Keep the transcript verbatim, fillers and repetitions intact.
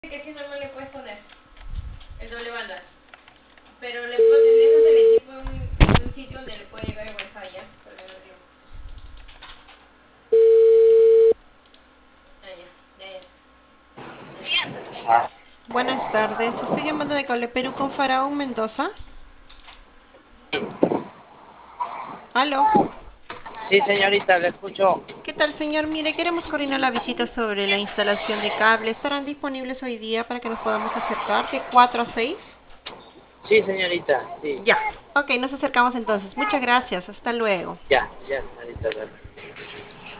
Que si no, no le puedes poner el doble banda. Pero le pones, dejas el equipo en un, en un sitio donde le puede llegar el wifi ya. Para que no digo. Ah, ya, ya, ya. Buenas tardes, estoy llamando de Cable Perú con Faraón Mendoza. Aló. Sí, señorita, le escucho. ¿Qué tal, señor? Mire, queremos coordinar la visita sobre la instalación de cable. ¿Estarán disponibles hoy día para que nos podamos acercar de cuatro a seis? Sí, señorita, sí. Ya. Ok, nos acercamos entonces. Muchas gracias. Hasta luego. Ya, ya, señorita. Dale.